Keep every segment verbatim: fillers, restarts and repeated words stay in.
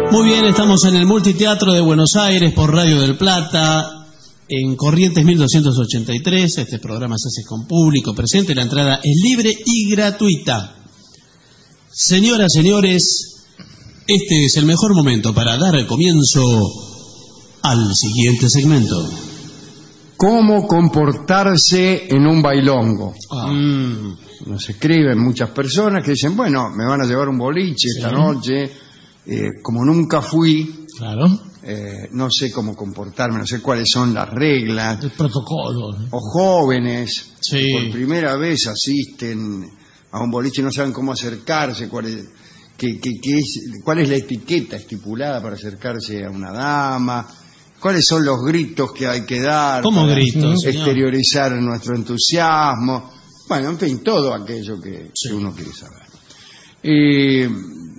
Muy bien, estamos en el Multiteatro de Buenos Aires por Radio del Plata, en Corrientes mil doscientos ochenta y tres. Este programa se hace con público presente, la entrada es libre y gratuita. Señoras, señores, este es el mejor momento para dar el comienzo al siguiente segmento. ¿Cómo comportarse en un bailongo? Ah. Mm. Nos escriben muchas personas que dicen, bueno, me van a llevar un boliche esta Sí. noche, eh, como nunca fui, Claro. eh, no sé cómo comportarme, no sé cuáles son las reglas, El protocolo. o jóvenes, Sí. que por primera vez asisten a un boliche y no saben cómo acercarse, cuál es, qué, qué- qué es, cuál es la etiqueta estipulada para acercarse a una dama, cuáles son los gritos que hay que dar ¿Cómo para gritos, señor? exteriorizar nuestro entusiasmo, bueno, en fin, todo aquello que, Sí. que uno quiere saber. Eh,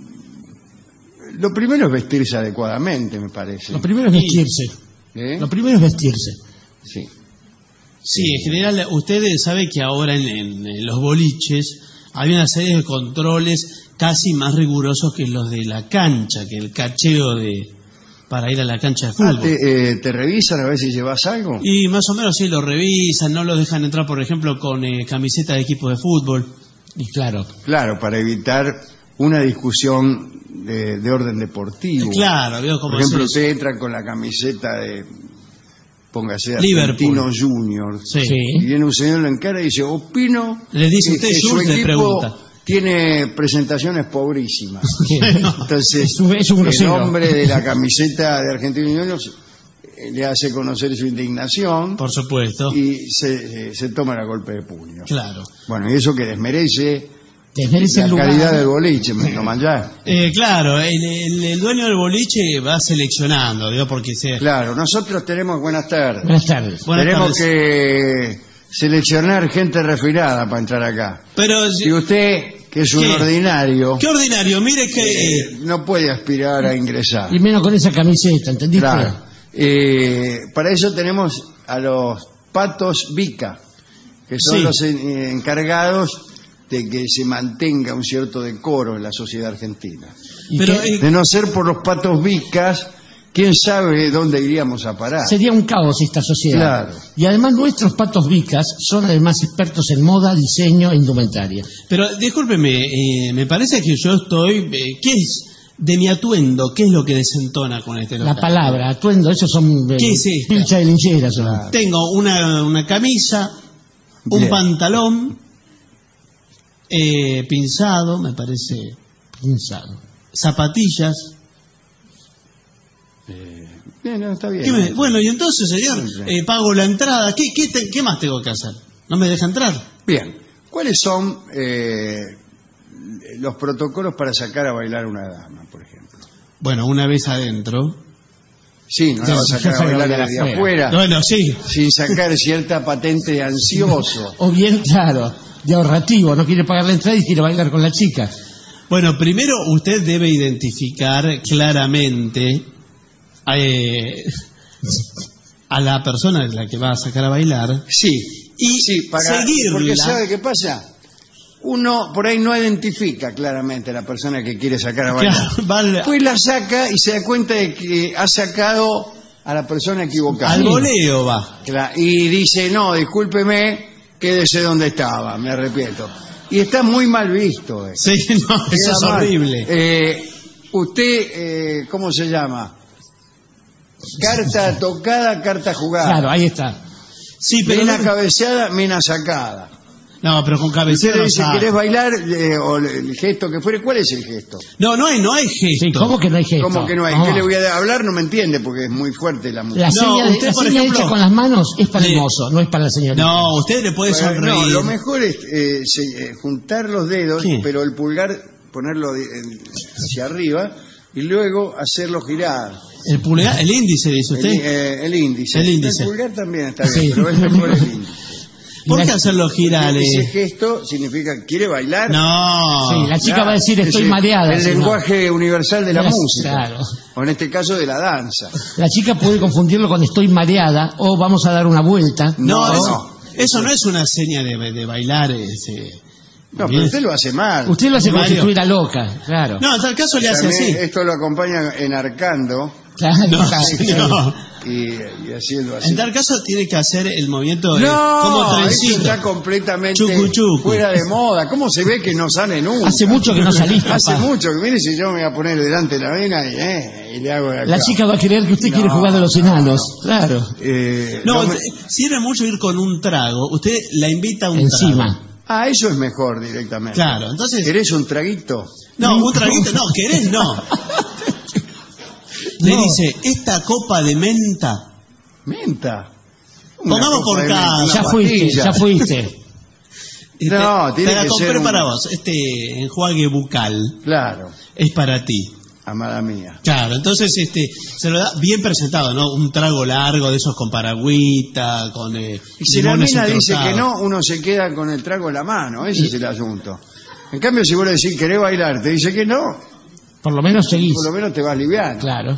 lo primero es vestirse adecuadamente, me parece. Lo primero es vestirse. ¿Eh? Lo primero es vestirse. Sí. Sí, en general, usted sabe que ahora en, en- en los boliches hay una serie de controles casi más rigurosos que los de la cancha, que el cacheo de para ir a la cancha de Ah, fútbol. te, eh, ¿te revisan a ver si llevas algo? Y más o menos sí lo revisan, no lo dejan entrar, por ejemplo, con eh, camiseta de equipo de fútbol. Y claro, Claro, para evitar una discusión de, de orden deportivo. Claro, veo cómo Por ejemplo, es eso. usted entra con la camiseta de, póngase, Liverpool. Argentino Junior. Sí. Sí. Y viene un señor, lo encara y dice, opino Le dice que, usted, que su Jules, le equipo pregunta. tiene presentaciones pobrísimas. sí. Entonces, Es un- es un el grosero. hombre de la camiseta de Argentino Junior eh, le hace conocer su indignación Por supuesto. y se, eh, se toma a golpe de puño. Claro. Bueno, y eso que desmerece Desmerece la el lugar. calidad del boliche, me toman ya. Eh, claro, el, el- el dueño del boliche va seleccionando, digo, porque se... Claro, nosotros tenemos, buenas tardes, Buenas tardes. Buenas tenemos tardes. que seleccionar gente refinada para entrar acá. Pero, Y usted, que es un ¿Qué? ordinario, qué ordinario, mire que... eh, no puede aspirar a ingresar. Y menos con esa camiseta, ¿entendiste? Claro. Eh, para eso tenemos a los patos Vica, que son Sí. los eh, encargados de que se mantenga un cierto decoro en la sociedad argentina. ¿Y Pero, qué? eh, De no ser por los patos Vicas, quién sabe dónde iríamos a parar. Sería un caos esta sociedad. Claro. Y además nuestros patos vicas son además expertos en moda, diseño e indumentaria. Pero discúlpeme, eh, me parece que yo estoy... eh, ¿Qué es de mi atuendo? ¿Qué es lo que desentona con este local? La palabra, atuendo, esos son eh, ¿Qué es esta? pilcha de lincheras. son. Claro. Tengo una, una camisa, un Bien. pantalón eh, pinzado, me parece, Pensado. zapatillas. Bien, no, está bien. ¿Qué me- bueno, y entonces, señor, Sí, sí. eh, pago la entrada. ¿Qué, qué, te- qué más tengo que hacer? ¿No me deja entrar? Bien, ¿cuáles son eh, los protocolos para sacar a bailar a una dama, por ejemplo? Bueno, una vez adentro. Sí, no la Sí, va a sí, sacar a saca bailar de desde afuera. afuera, Bueno, sí. sin sacar cierta patente de ansioso. O bien, claro, de ahorrativo, no quiere pagar la entrada y quiere bailar con la chica. Bueno, primero usted debe identificar claramente eh, a la persona a la que va a sacar a bailar Sí, y sí, para, seguirla. porque ¿sabe qué pasa? Uno por ahí no identifica claramente a la persona que quiere sacar a bailar. Claro, vale. Pues la saca y se da cuenta de que ha sacado a la persona equivocada. Al voleo va. Cla- Y dice, no, discúlpeme, quédese donde estaba, me arrepiento. Y está muy mal visto. eh. Sí, no, eso Queda es mal. horrible. Eh, usted, eh, ¿cómo se llama? Carta tocada, carta jugada. Claro, ahí está. Sí, pero Mina no, cabeceada, mina sacada. no, pero con Usted cabecera le no dice, sabe. ¿querés bailar? Eh, o el gesto que fuere, ¿cuál es el gesto? No, no hay, no hay gesto. Sí, ¿cómo que no hay gesto? ¿Cómo que no hay? No. ¿Qué le voy a hablar? No me entiende porque es muy fuerte la música. La No, seña, de- usted, la por seña ejemplo, hecha con las manos es para el le- mozo, no es para la señorita. No, usted le puede Bueno, sonreír. no, lo mejor es eh, se- eh, juntar los dedos, ¿Qué? pero el pulgar ponerlo de- en- hacia arriba y luego hacerlo girar. El pulgar, el índice, dice El, usted. eh, el índice. El índice. pulgar también está bien, Sí. pero es mejor el índice. ¿Por la- qué hacerlo girar? Ese eh? gesto significa, ¿quiere bailar? No. Sí, la chica Claro, va a decir estoy es el- mareada. El si no. lenguaje universal de la Claro, música. claro. O en este caso de la danza. La chica puede confundirlo con estoy mareada o vamos a dar una vuelta. No, No, eso, no. eso no es una seña de, de bailar. Es, eh, No, pero usted lo hace mal. Usted lo hace como si Mario. estuviera loca, claro. No, en tal caso le hace También así. esto lo acompaña enarcando Claro, No, claro. señor. y, y haciendo así. En tal caso tiene que hacer el movimiento de, No, como eso trencito. está completamente Chucu, chucu. fuera de moda. ¿Cómo se ve que no sale nunca? Hace mucho que no salís, papá. Hace mucho que, mire, si yo me voy a poner delante de la vena y, eh, y le hago de acá. La chica va a creer que usted No. quiere jugar de los enanos, claro. Eh, No, no me- eh, sirve mucho ir con un trago. Usted la invita a un Encima. trago. Ah, eso es mejor directamente. Claro, entonces... ¿Querés un traguito? No, un traguito, no, querés no. Le No. dice, esta copa de menta, Menta. Una Pongamos copa por de caso. menta, una Ya fuiste, pastilla. ya fuiste. este, No, tiene te la que compré ser un- para vos. Este enjuague bucal Claro, es para ti. amada mía. Claro, entonces este se lo da bien presentado, ¿no? Un trago largo de esos con paragüita, con eh, Y si la limones mina dice entrozados. que no, uno se queda con el trago en la mano. Ese es el asunto. En cambio, si vos le decís, ¿querés bailar? Te dice que no, Por lo menos seguís. por lo menos te vas liviano. Claro.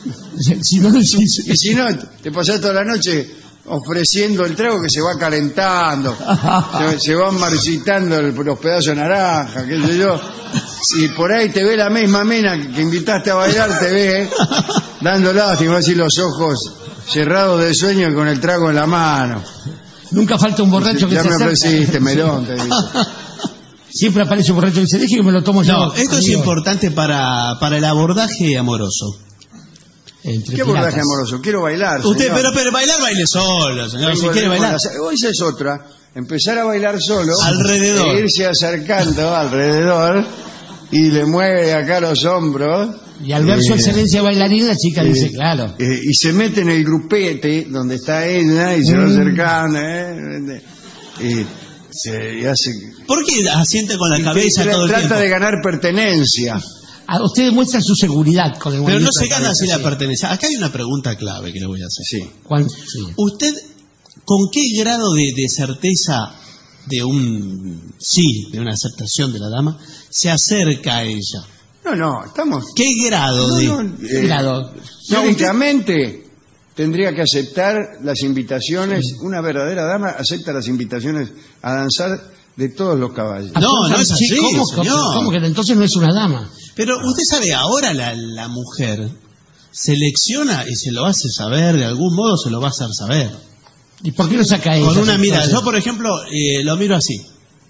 Si no, si- Y si no, te pasás toda la noche ofreciendo el trago que se va calentando, se, se van marchitando el- los pedazos de naranja, qué sé yo. Si por ahí te ve la misma mina que, que invitaste a bailar, te ve dando lástima, así los ojos cerrados de sueño y con el trago en la mano. nunca falta un borracho que Ya se me acerca. ofreciste, melón, te dice. Siempre aparece un borracho que dice, deje que me lo tomo yo. No, esto es amigo". importante para, para el abordaje amoroso. Entre ¿Qué abordaje piratas. amoroso? Quiero bailar, Usted, señor. pero, pero bailar, baile solo, señor. Vengo Si de- quiere bailar. bueno, esa es otra. Empezar a bailar solo. Alrededor. E irse acercando alrededor y le mueve acá los hombros. Y al ver su Eh, excelencia bailarina, la chica eh, dice, claro. eh, y se mete en el grupete donde está ella y se va Mm. acercando. ¿eh? Y, se, y hace. ¿Por qué asiente con la y cabeza tra- todo el trata tiempo? de ganar pertenencia. A usted demuestra su seguridad con el Pero no movimiento se de gana cabeza, así la sí. pertenencia. Acá hay una pregunta clave que le voy a hacer. Sí. Cuan- sí. ¿Usted con qué grado de, de certeza de un sí, de una aceptación de la dama, se acerca a ella? No, no, estamos. ¿Qué grado No, de...? no, eh, Grado. Lógicamente tendría que aceptar las invitaciones, una verdadera dama acepta las invitaciones a danzar de todos los caballos. No, no es así, Sí, ¿cómo, señor. ¿Cómo que entonces no es una dama? Pero usted sabe, ahora la, la mujer selecciona y se lo hace saber, de algún modo se lo va a hacer saber. ¿Y por qué lo saca ella? Con una mirada. entonces? Yo, por ejemplo, eh, lo miro así.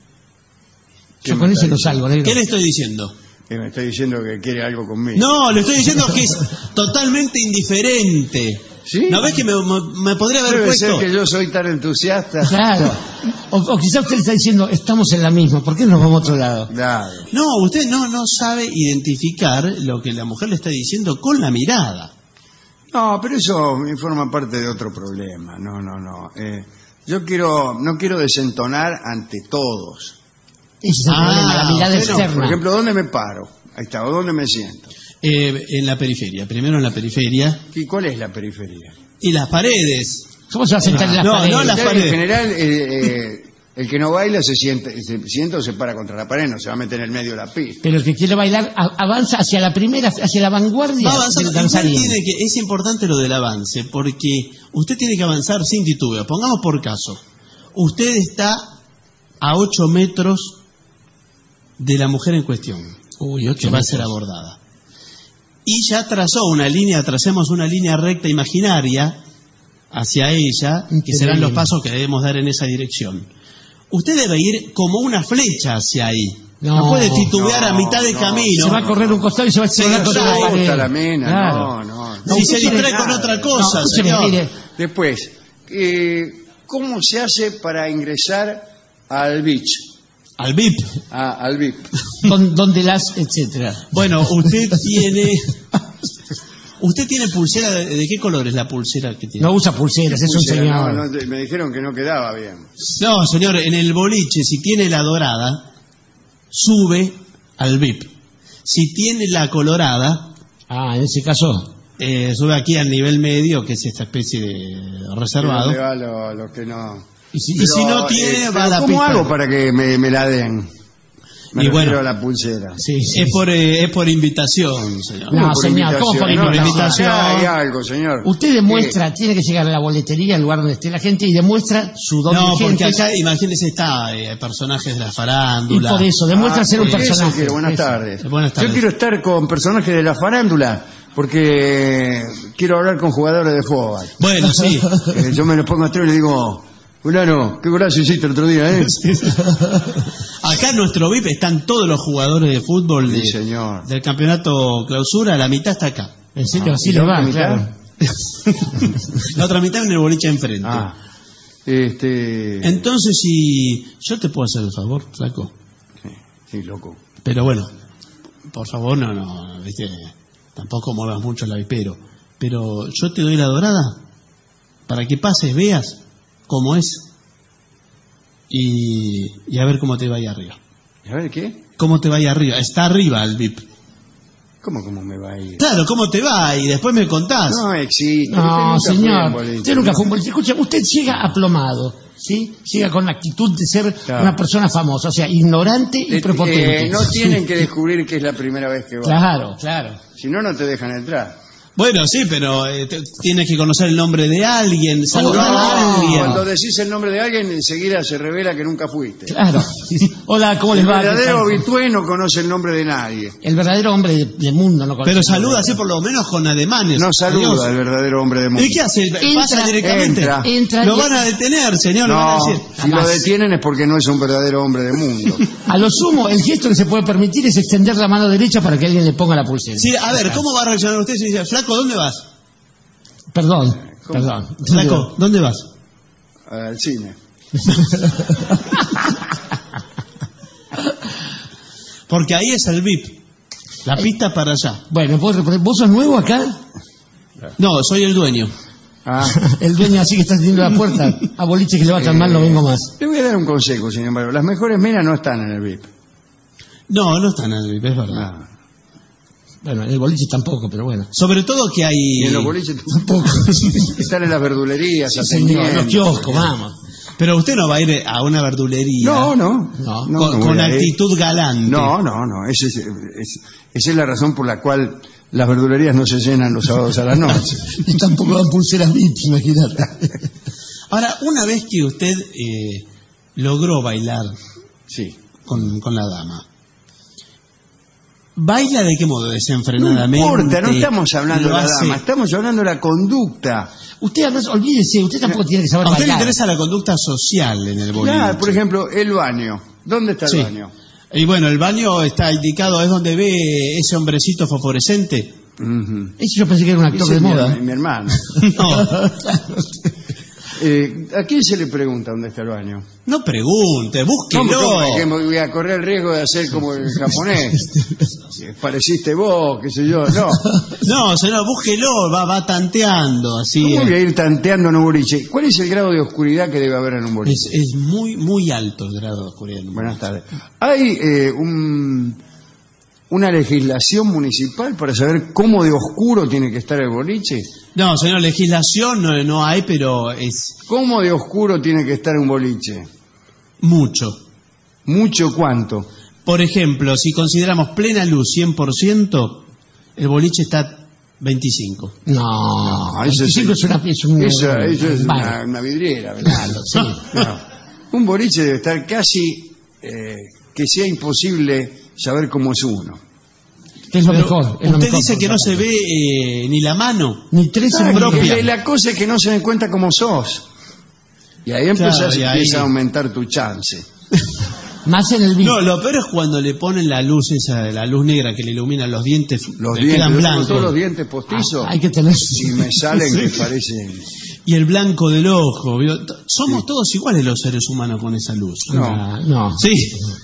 Yo con ese no salgo, negro. ¿Qué le estoy diciendo? Que me está diciendo que quiere algo conmigo. No, le estoy diciendo que es totalmente indiferente. ¿Sí? ¿No ves que me, me- me podría haber Debe puesto? ser que yo soy tan entusiasta. Claro. O, o quizás usted le está diciendo, estamos en la misma, ¿por qué no nos vamos a otro lado? Claro. No, usted no, no sabe identificar lo que la mujer le está diciendo con la mirada. No, pero eso forma parte de otro problema. No, no, no. Eh, yo quiero, no quiero desentonar ante todos. Ese es el Ah, problema, la mirada bueno, externa. Por ejemplo, ¿dónde me paro? Ahí está, ¿o dónde me siento? Eh, en la periferia, primero en la periferia. ¿Y cuál es la periferia? Y las paredes. ¿Cómo se va a sentar en las No, paredes? no, las En paredes. general, eh, eh, el que no baila se siente, se sienta o se para contra la pared, no se va a meter en el medio de la pista. Pero el que quiere bailar a- avanza hacia la primera, hacia la vanguardia Va avanzando. del Usted danzarín. tiene que, es importante lo del avance, porque usted tiene que avanzar sin titubeo. Pongamos por caso, usted está a ocho metros de la mujer en cuestión, Uy, ocho que va a metros. ser abordada. Y ya trazó una línea, tracemos una línea recta imaginaria hacia ella, que Increíble. serán los pasos que debemos dar en esa dirección. Usted debe ir como una flecha hacia ahí. No, No, puede titubear no, a mitad de no. camino. Se va a correr un costado y se va a Se estirar le contra la asusta pared. la mina, Claro. no, no. No, si usted se tiene distrae nada. con otra No, cosa, escúcheme, señor. mire, Después, eh, ¿cómo se hace para ingresar al beach? Al V I P. A- al V I P. don- donde las, etcétera. Bueno, usted tiene... ¿Usted tiene pulsera? ¿De, de qué color es la pulsera que tiene? No usa pulseras, es un Pulsera, señor. no, no, me dijeron que no quedaba bien. No, señor, en el boliche, si tiene la dorada, sube al V I P. Si tiene la colorada, Ah, en ese caso. eh, sube aquí al nivel medio, que es esta especie de reservado. Que no le va a lo- a los que no. Y si, Y si no tiene, eh, va a la ¿Cómo pista. hago para que me, me la den? Me Y refiero bueno, a la pulsera. Sí, sí, es por eh, es por invitación, señor. No, por señor, ¿cómo por invitación? No, invitación? no, hay algo, señor. Usted demuestra, tiene que llegar a la boletería, al lugar donde esté la gente, y demuestra su don No, de porque gente. acá, imagínese, está eh, personajes de la Y farándula. por eso, demuestra Ah, ser un eso personaje. quiero. Buenas Eso. tardes. Buenas tardes. Yo quiero estar con personajes de la farándula porque quiero hablar con jugadores de fútbol. Bueno, sí. Eh, yo me lo pongo atrás y le digo, fulano, qué golazo hiciste el otro día, ¿eh? Acá en nuestro V I P están todos los jugadores de fútbol de- Sí, señor. del campeonato clausura, la mitad está acá. En serio, Ah, así ¿y le la va, otra mitad? claro. La otra mitad en el boliche enfrente. Ah, este... Entonces, si yo te puedo hacer el favor, flaco. Sí, sí, loco. Pero bueno, por favor, no, no, viste, tampoco muevas mucho el vipero. Pero yo te doy la dorada para que pases, veas cómo es y, y a ver cómo te va ahí arriba. ¿A ver qué? ¿Cómo te va ahí arriba? Está arriba el V I P. ¿Cómo, cómo me va a ir? Claro, ¿cómo te va? Y después me contás. No existe. No, Usted nunca fue señor, en boliche. usted nunca fue un boliche. Escucha, usted llega aplomado, ¿sí? Llega con la actitud de ser Claro. una persona famosa, o sea, ignorante y Eh, prepotente. eh, no tienen que descubrir que es la primera vez que va. Claro, claro. Si no, no te dejan entrar. Bueno, sí, pero eh, te- tienes que conocer el nombre de alguien, saludar no, a alguien. Cuando decís el nombre de alguien, enseguida se revela que nunca fuiste. Claro. Hola, ¿cómo les El va? ¿Qué verdadero tal? habitué no conoce el nombre de nadie. El verdadero hombre de- del mundo no conoce Pero el nombre. saluda así por lo menos con ademanes. No saluda Adiós. al verdadero hombre de mundo. ¿Y qué hace? ¿Pasa directamente? entra. Entra Lo y- van a detener, señor. le van a No, decir. si lo detienen es porque no es un verdadero hombre de mundo. A lo sumo, el gesto que se puede permitir es extender la mano derecha para que alguien le ponga la pulsera. Sí, a ver, ¿cómo va a reaccionar usted si dice, flaco, ¿dónde vas? Perdón, ¿Cómo? perdón. Flaco, ¿dónde vas? Al cine. Porque ahí es el V I P. La pista para allá. Bueno, ¿vos, ¿vos sos nuevo acá? No, soy el dueño. Ah. El dueño así que está teniendo la puerta. A boliche que le va tan mal no vengo más. Le voy a dar un consejo, sin embargo. Las mejores minas no están en el V I P. No, no están en el V I P, es verdad. Ah. Bueno, en el boliche tampoco, pero bueno. Sobre todo que hay... Y en los boliches Tampoco. están en las verdulerías, Sí, señor, atendiendo. los kioscos, vamos. Pero usted no va a ir a una verdulería No, no. No, no, con, no con voy a ir. actitud galante. No, no, no. Ese es- es- esa es la razón por la cual las verdulerías no se llenan los sábados a la noche. Y tampoco dan pulseras V I P, imagínate. Ahora, una vez que usted eh, logró bailar Sí. con, con la dama, ¿baila de qué modo? No Desenfrenadamente. importa, no estamos hablando de lo la hace- dama, estamos hablando de la conducta. Usted, además, olvídese, usted tampoco tiene que saber A usted le bailar. interesa la conducta social en el boliche. Claro, por ejemplo, el baño. ¿Dónde está el Sí. baño? Y bueno, el baño está indicado, es donde ve ese hombrecito fosforescente. Ujú. Ese yo pensé que era un actor Ese de es mi- moda. Mi, hermano. No, Eh, ¿A quién se le pregunta dónde está el baño? no pregunte, ¿Cómo, búsquelo. cómo? Que me voy a correr el riesgo de hacer como el japonés. Eh, Pareciste vos, qué sé yo. No. No, señor, búsquelo, va, va tanteando, así. ¿Cómo voy eh. a ir tanteando en un boliche? ¿Cuál es el grado de oscuridad que debe haber en un boliche? Es, es muy, muy alto el grado de oscuridad. en un Buenas boliche. tardes. ¿Hay eh, un, una legislación municipal para saber cómo de oscuro tiene que estar el boliche? No, señor, legislación no, no hay, pero es ¿Cómo de oscuro tiene que estar un boliche? mucho. ¿Mucho cuánto? Por ejemplo, si consideramos plena luz cien por ciento, el boliche está veinticinco. No, No, eso es- veinticinco es, una, es un... Eso, eso es Vale. una, una vidriera, ¿verdad? Claro, sí. No. Un boliche debe estar casi eh, que sea imposible saber cómo es uno. Que es lo Pero mejor. es lo usted mejor, dice por que no supuesto. se ve eh, ni la mano. Ni tres Ah, en que propia. la cosa es que no se den cuenta cómo sos. Y ahí Claro, empezás, y ahí- empieza a aumentar tu chance. Más en el V I P. No, lo peor es cuando le ponen la luz esa, la luz negra que le ilumina los dientes, Los le dientes, quedan yo tengo blancos. todos los dientes postizos Ah, hay que tener... y me salen que parecen... Y el blanco del ojo. ¿vio? T- Somos todos iguales los seres humanos con esa luz. No. Ah, no. Sí.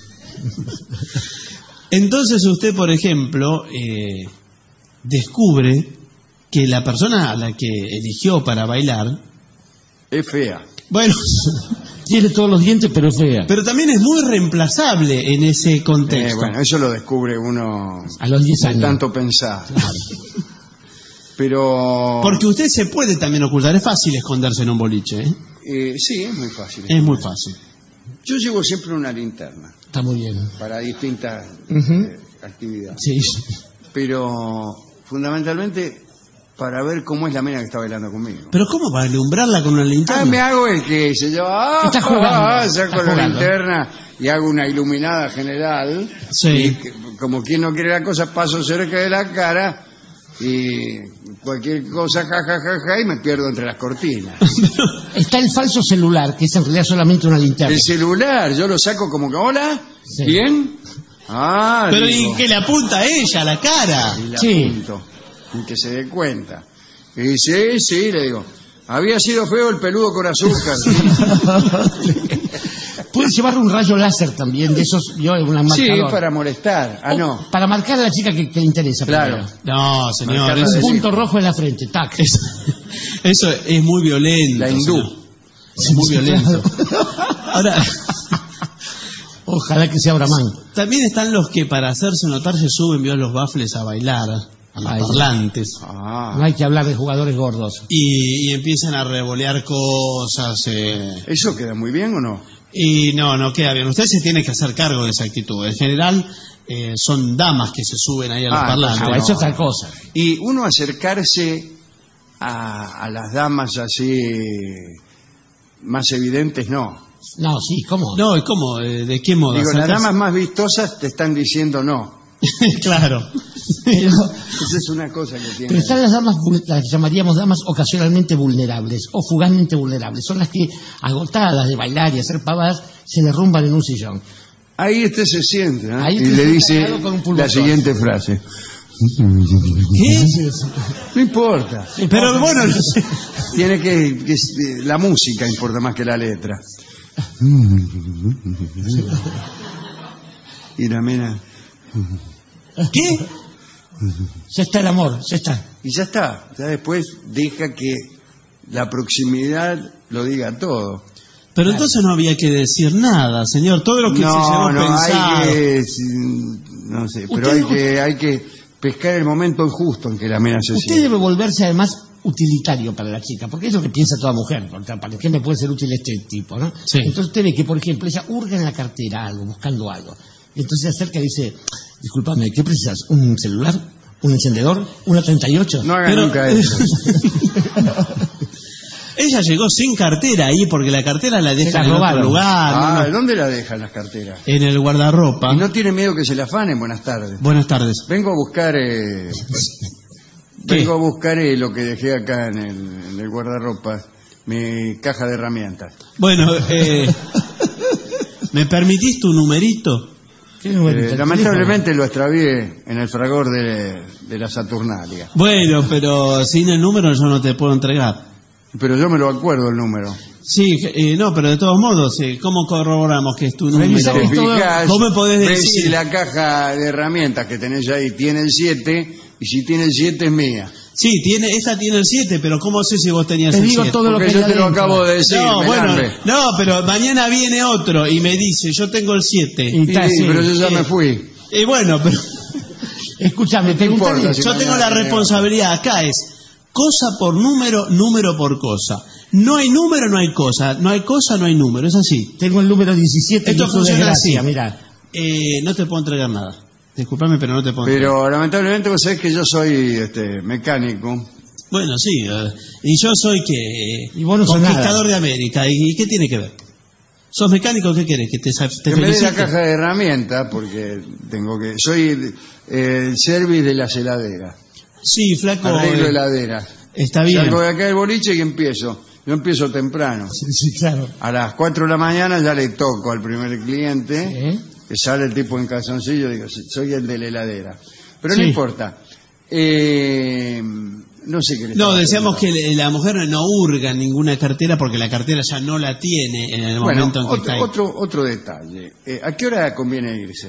Entonces usted, por ejemplo, eh, descubre que la persona a la que eligió para bailar, Es fea. bueno, Tiene todos los dientes, pero es fea. pero también es muy reemplazable en ese Eh, contexto. bueno, eso lo descubre uno A los diez de años. tanto pensar. Pero... Porque usted se puede también ocultar, es fácil esconderse en un boliche, ¿eh? eh, sí, es muy fácil. Es muy fácil. Yo llevo siempre una linterna Está muy bien. para distintas Ujú. eh, actividades. Sí. Pero fundamentalmente para ver cómo es la mina que está bailando conmigo. Pero ¿cómo para alumbrarla con una linterna? Ah, me hago el que se lleva, ah, Está jugando, ah, está saco la jugando. linterna y hago una iluminada general. Sí. Y que- como quien no quiere la cosa, paso cerca de la cara y cualquier cosa, ja, ja, ja, ja, y me pierdo entre las cortinas. Está el falso celular, que es en realidad solamente una linterna. El celular, yo lo saco como que, hola, Sí. ¿bien? Ah, Pero digo, ¿y que le apunta a ella, a la cara? y la Sí. apunto, y que se dé cuenta. Y sí, sí, le digo, había sido feo el peludo con azúcar. Puedes llevar un rayo láser también, de esos, yo, una Sí, marcador. para molestar. Ah, no, Para marcar a la chica que, que le interesa. claro. primero. No, señor, Marcarla eso, Un de- punto rojo en la frente, tac. es- eso es muy violento. La hindú. señor. Es muy violento. Ahora, Ojalá que sea Brahman. también están los que para hacerse notar se suben, vio, los baffles a bailar, a los Ay. parlantes. Ah, No hay que hablar de jugadores gordos. Y, y empiezan a revolear cosas. eh, ¿eso queda muy bien o no? y no, no queda bien. Usted se tiene que hacer cargo de esa actitud. En general, eh, son damas que se suben ahí a los Ah, parlantes. Ah, no. eso es otra cosa. Y uno acercarse a, a las damas así más evidentes, no. No, sí, ¿cómo? No, ¿y cómo? Eh, ¿De qué modo? Digo, las ¿Acercarse? damas más vistosas te están diciendo no. Claro. Pero, Esa es una cosa que tiene. pero están las damas, vul- las que llamaríamos damas ocasionalmente vulnerables o fugazmente vulnerables. Son las que, agotadas de bailar y hacer pavadas, se derrumban en un sillón. Ahí este se siente, ¿no? Ahí Y este le se dice pegado con un pulmón. la siguiente frase. ¿Qué? No importa. Pero bueno, no sé. Tiene que, que la música importa más que la letra. Y la mena. ¿Qué? Ya está el amor, ya está. Y ya está. Ya después deja que la proximidad lo diga todo. Pero entonces no había que decir nada, señor. Todo lo que se llevó No, no, pensado. hay que. No sé, pero Usted- hay que, hay que pescar el momento justo en que la mena se Usted siente. debe volverse además utilitario para la chica, porque es lo que piensa toda mujer. O sea, ¿para qué me puede ser útil este tipo, no? Sí. Entonces usted ve que, por ejemplo, ella hurga en la cartera algo, buscando algo. Y entonces se acerca y dice, discúlpame, ¿qué precisas? ¿Un celular? ¿Un encendedor? ¿Una treinta y ocho? No haga Pero- nunca eso. Ella llegó sin cartera ahí porque la cartera la deja la en otro robaron. lugar. Ah, ¿no? ¿dónde la dejan las carteras? En el guardarropa. ¿Y no tiene miedo que se la afanen? Buenas tardes. Buenas tardes. Vengo a buscar eh, ¿Qué? vengo a buscar eh, lo que dejé acá en el, en el guardarropa, mi caja de herramientas. Bueno, eh, ¿me permitís tu numerito? ¿Qué numerito? Eh, ¿El lamentablemente lo extravié en el fragor de, de la Saturnalia, Bueno, pero sin el número yo no te puedo entregar. pero yo me lo acuerdo el número. Sí, eh, no, pero de todos modos, eh, ¿cómo corroboramos que es tu Revisa número? que Te todo- fijas, ¿Vos me podés ves decir? si la caja de herramientas que tenés ahí tiene el siete, y si tiene el siete es mía. Sí, tiene, esta tiene el siete, pero ¿cómo sé si vos tenías Te el digo siete? todo lo Porque que yo hay te lo adentro. acabo de decir, No, bueno, Melambe. no, pero mañana viene otro y me dice, yo tengo el siete. Y Y- está así. pero yo ya Sí. me fui. Y bueno, pero Escúchame, pregúntale. importa si yo tengo la responsabilidad acá, es cosa por número, número por cosa. No hay número, no hay cosa. No hay cosa, no hay número. Es así. Tengo el número diecisiete. Esto y su funciona desgracia, así. Mira. Eh, no te puedo entregar nada. Disculpame, pero no te puedo entregar. Pero lamentablemente vos sabés que yo soy este, mecánico. Bueno, sí. eh, y yo soy que Y vos no sos conquistador nada. de América. ¿Y qué tiene que ver? ¿Sos mecánico? ¿Qué querés? ¿Que te, sa- te Que me dé la felicite? caja de herramientas porque tengo que. Soy eh, el service de las heladeras. Sí, flaco. Arreglo eh, heladeras. está bien. Salgo de acá del boliche y empiezo. Yo empiezo temprano. Sí, sí, claro. A las cuatro de la mañana ya le toco al primer cliente, ¿Eh? que sale el tipo en calzoncillo, digo, soy el de la heladera. Pero Sí. no importa. Eh, no sé qué le No, estaba decíamos que preguntando. le- la mujer no hurga en ninguna cartera porque la cartera ya no la tiene en el Bueno, momento en que está ahí. otro, otro, otro detalle. Eh, ¿A qué hora conviene irse?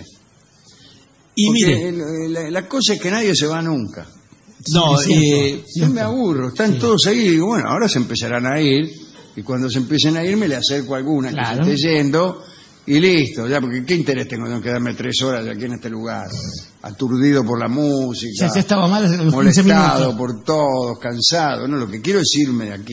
Y Porque mire, el- la, la cosa es que nadie se va nunca. no, Sí, es cierto. eh, Yo Cierto. me aburro, están todos ahí y digo, bueno, ahora se empezarán a ir y cuando se empiecen a ir me le acerco a alguna Claro. que se esté yendo y listo, ya, porque ¿qué interés tengo en quedarme tres horas aquí en este lugar? Aturdido por la música, Ya se estaba mal hace los quince molestado minutos. por todos, cansado, no, lo que quiero es irme de aquí.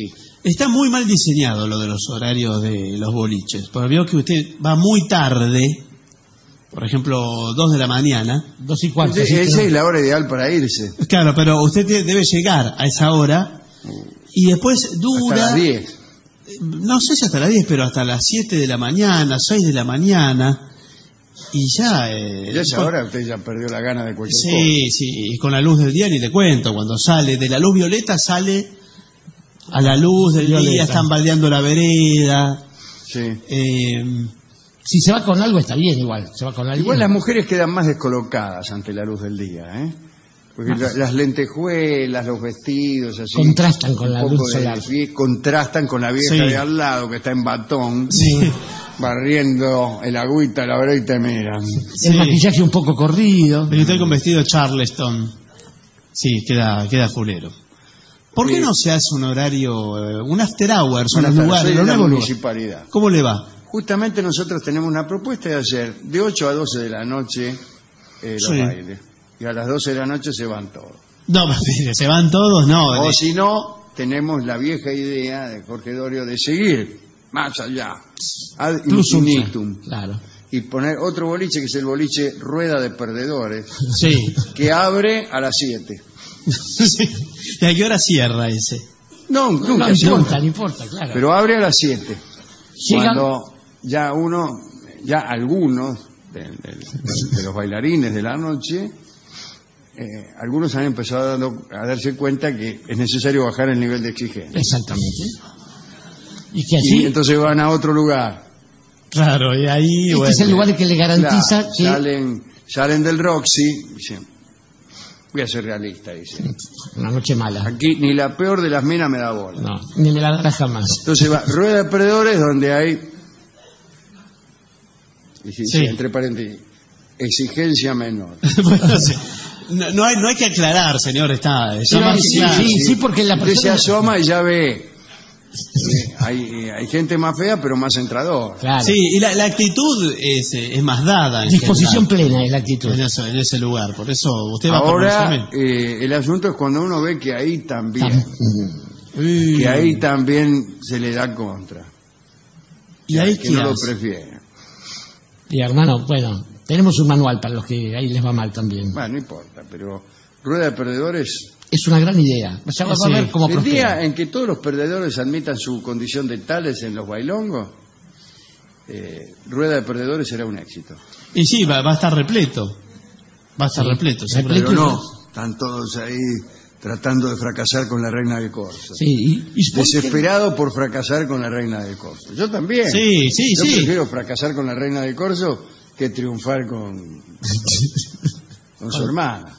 Está muy mal diseñado lo de los horarios de los boliches. Porque veo que usted va muy tarde, por ejemplo, dos de la mañana. Dos y cuarto. Esa sí, es pero- la hora ideal para irse. Claro, pero usted te- debe llegar a esa hora y después dura... Hasta las diez. No sé si hasta las diez, pero hasta las siete de la mañana, seis de la mañana, y ya... Eh, Ya a esa con- hora usted ya perdió la gana de cualquier cosa. Sí, sí, y con la luz del día ni le cuento, cuando sale de la luz violeta sale a la luz del Violeta. día, están baldeando la vereda. Sí. Eh, Si se va con algo está bien igual. Se va con alguien. Igual las mujeres quedan más descolocadas ante la luz del día, ¿eh? Porque la- las lentejuelas, los vestidos, así... Contrastan con un la poco luz de- solar. sí, contrastan con la vieja Sí. de al lado, que está en batón, sí, barriendo el agüita, la verdad, y te miran. El sí. maquillaje un poco corrido. Y usted con vestido Charleston. Sí, queda, queda fulero. ¿Por qué Sí. no se hace un horario, eh, un after hours, en Buenas los tardes, lugares, soy en de los la nuevos lugares? municipalidad. ¿Cómo le va? Justamente nosotros tenemos una propuesta de hacer de ocho a doce de la noche eh, los Sí. bailes. Y a las doce de la noche se van todos. No, mire, se van todos, no. O de- si no, tenemos la vieja idea de Jorge Dorio de seguir más allá, ad Plus ultra. infinitum, Claro. y poner otro boliche que es el boliche Rueda de Perdedores, Sí. que abre a las siete. Sí. ¿Y a qué hora cierra ese? No, No, nunca no se importa, abre, no importa, claro. pero abre a las siete. Llegan- Cuando ya uno, ya algunos de, de- de los bailarines de la noche, eh, algunos han empezado a, dando- a darse cuenta que es necesario bajar el nivel de exigencia. Exactamente. Y que Y así, entonces van a otro lugar. Claro, y ahí... este bueno, es el lugar que le garantiza Claro, que... salen, salen del Roxy y dicen, voy a ser realista, dicen. Una noche mala. Aquí ni la peor de las minas me da bola. No, ni me la dará jamás. Entonces va Rueda de Perdedores donde hay, y sí, Sí. sí, entre paréntesis, exigencia menor. bueno, sí. no, no hay, no hay que aclarar, señor, está, está Pero más sí, claro. sí, sí, porque la Usted se persona... asoma y ya ve. eh, hay, eh, hay gente más fea pero más entrador. Claro. Sí, y la, la actitud es, eh, es más dada. En Disposición general, plena es la actitud. en, eso- en ese lugar, por eso usted va por Ahora Monsamé. eh, el asunto es cuando uno ve que ahí también, Tam- Uy. que ahí también se le da contra. ¿Y ahí que qué no lo hace? prefiere. Y hermano, bueno, tenemos un manual para los que ahí les va mal también. Bueno, no importa, pero Rueda de Perdedores, Es una gran idea. Ya va Sí. a ver cómo el prospera. día en que todos los perdedores admitan su condición de tales en los bailongos, eh, Rueda de Perdedores será un éxito. Y sí, va, va a estar repleto. Va a estar Sí. repleto. Repleto. seguramente. Pero no, están todos ahí tratando de fracasar con la reina del corso. Sí, y, y ¿por qué? Desesperado por fracasar con la reina del corso. Yo también. Sí, sí, Yo sí. prefiero fracasar con la reina del corso que triunfar con, con su hermana.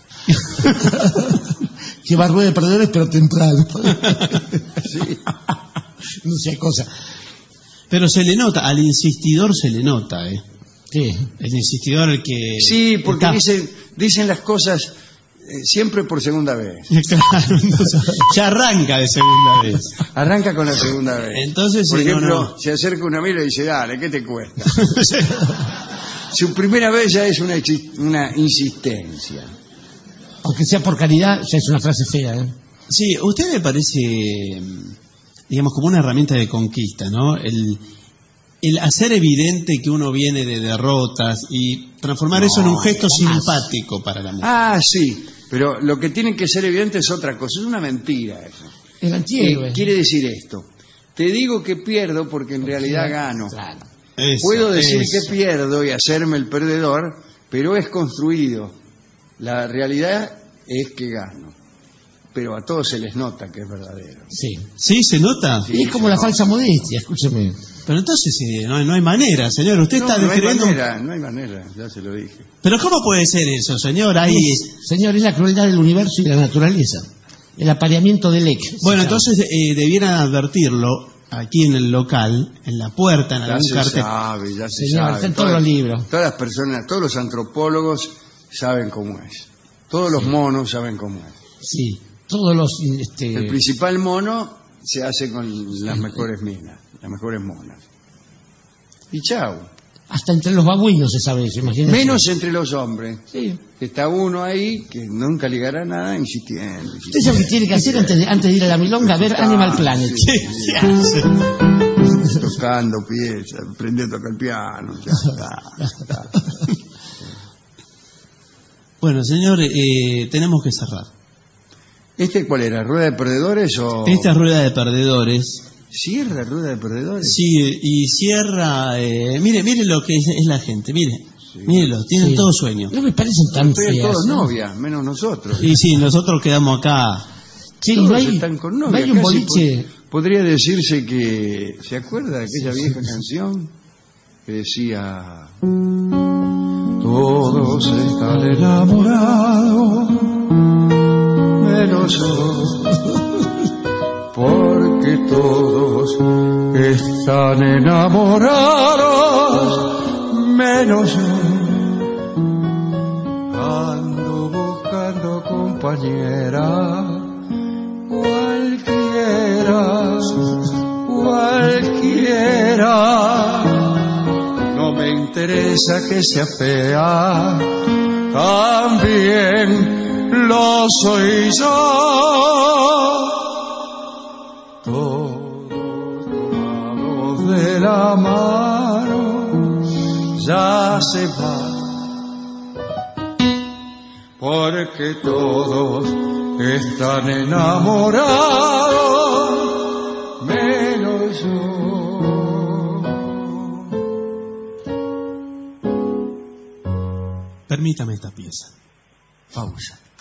que va a rueda de perdedores, pero temprano. Sí. No sea cosa. Pero se le nota, al insistidor se le nota, ¿eh? ¿Qué? El insistidor el que... Sí, porque está- dicen, dicen las cosas eh, siempre por segunda vez. Claro, entonces, ya arranca de segunda vez. Arranca con la segunda vez. Entonces, por sí, no, ejemplo, no. se acerca una amiga y dice, dale, ¿qué te cuesta? Su primera vez ya es una, exi- una insistencia. Aunque sea por caridad, ya es una frase fea, ¿eh? Sí, usted me parece, digamos, como una herramienta de conquista, ¿no? El, el hacer evidente que uno viene de derrotas y transformar eso en un gesto jamás. simpático para la mujer. Ah, sí, pero lo que tiene que ser evidente es otra cosa, es una mentira eso. El antihéroe. Eh, quiere decir esto, te digo que pierdo porque en realidad gano. Claro. Eso, Puedo decir eso. que pierdo y hacerme el perdedor, pero es construido. La realidad es que gano. Pero a todos se les nota que es verdadero. Sí. ¿Sí? ¿Se nota? Sí. Y es como la falsa modestia, escúcheme. Pero entonces eh, no, hay- no hay manera, señor. Usted No, está no hay describiendo... manera, no hay manera, ya se lo dije. Pero ¿cómo puede ser eso, señor? Ahí... Es- señor, es la crueldad del universo y de la naturaleza. El apareamiento del ex. Bueno, se llama. entonces eh, debieran advertirlo aquí en el local, en la puerta, en Ya algún se cartel. sabe, ya se Señor, sabe. está en todos Todas- los libros. Todas las personas, todos los antropólogos saben cómo es. Todos los monos saben cómo es. Sí. Todos los... Este, El principal mono se hace con las mejores minas, las mejores monas. Y chau. Hasta entre los babuinos se sabe eso, imagínate. Menos entre los hombres. Sí. Está uno ahí que nunca ligará nada insistiendo. Usted sabe lo que tiene que hacer antes de, antes de ir a la milonga, ver Animal Planet. ¿Qué, qué hace? Tocando piezas, aprendiendo a tocar el piano. Ya está, ya está. Bueno, señor, eh, tenemos que cerrar. ¿Este cuál era? ¿Rueda de perdedores o...? Esta es Rueda de Perdedores. ¿Cierra Rueda de perdedores? Sí, y cierra... Eh, mire, mire lo que es, es la gente, mire. Sí. Mírelo, tienen Sí. todo sueño. No me parecen tan Ustedes feas. todos ¿no? novias, menos nosotros. Y sí, nosotros quedamos acá. Sí, Todos no hay, están con no novias. hay un Casi boliche. po- Podría decirse que... ¿Se acuerda de aquella vieja canción? Que decía... Todos están enamorados, menos yo, porque todos están enamorados, menos yo. Ando buscando compañera, cualquiera, cualquiera. No me interesa que sea fea, también lo soy yo. Todos tomados de la mano ya se van, porque todos están enamorados, menos yo. Permítame esta pieza. Pausa.